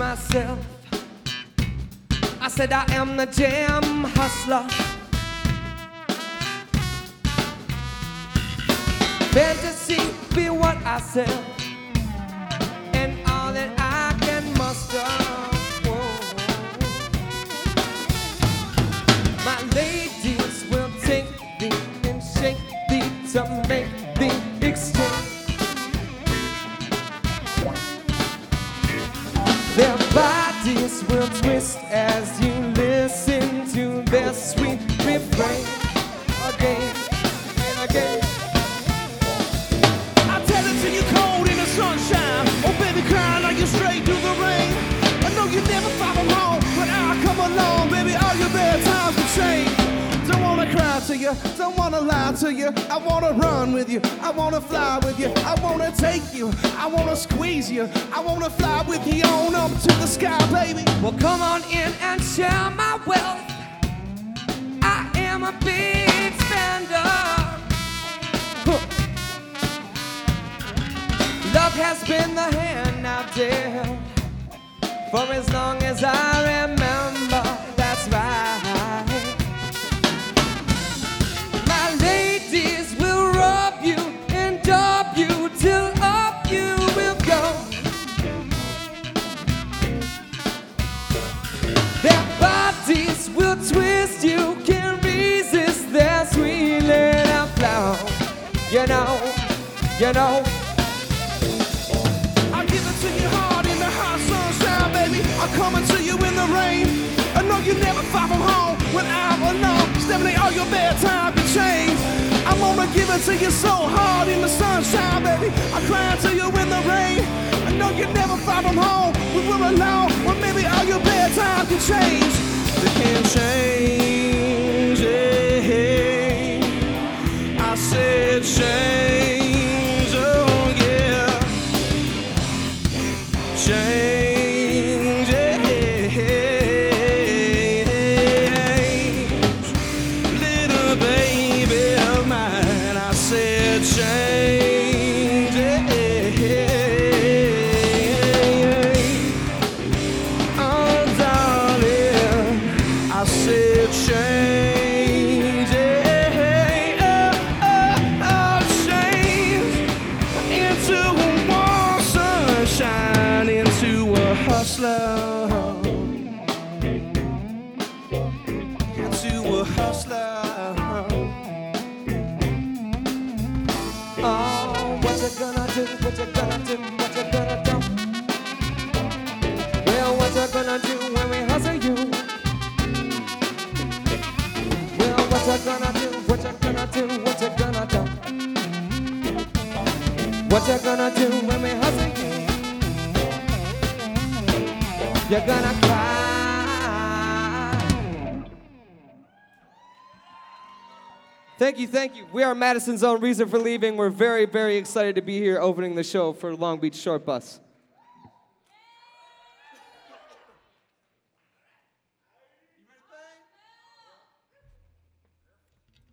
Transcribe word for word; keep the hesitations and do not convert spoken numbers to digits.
myself. I said I am the jam hustler. Fantasy be what I sell, and all that I can muster. Whoa. My ladies will take thee and shake thee to make the exchange. Their bodies will twist as you listen to their sweet refrain again and again. I tell it to you cold in the sunshine. Oh baby, crying like you straight through the rain. I know you never far from home, but I come along, baby, all your bad times will change. Don't wanna cry to you, don't wanna lie to you. I wanna run with you, I wanna fly with you. I wanna take you, I wanna squeeze you. I wanna fly with you on up to the sky, baby. Well, come on in and share my wealth. I am a big spender. Huh. Love has been the hand I've dealt for as long as I remember. That's right. My ladies will rub you and dub you till up you will go. Their bodies will twist, you can't resist their sweet little flow. You know, you know. I'll give it to you hard in the hot sunshine, baby. I'm coming to you in the rain. I know you never far from home when I'm alone. Stephanie, all your bad time can change. I wanna give it to you so hard in the sunshine, baby. I'm crying to you in the rain. I know you never far from home when we're alone. Well, maybe all your bad time can change. They can't change it. I said change, oh yeah. Change it. Little baby of mine, I said change it. Oh darling, I said change it. Oh, oh, oh, change into a warm sunshine, into a hustler, into a hustler. Oh, what you gonna do? What you gonna do? What you gonna do? Well, what you gonna do when we hustle you? Well, what you gonna do? What you gonna do? What you gonna do? What you gonna do when we hustle you? You're gonna cry. Thank you, thank you. We are Madison's Own Reason for Leaving. We're very, very excited to be here opening the show for Long Beach Short Bus.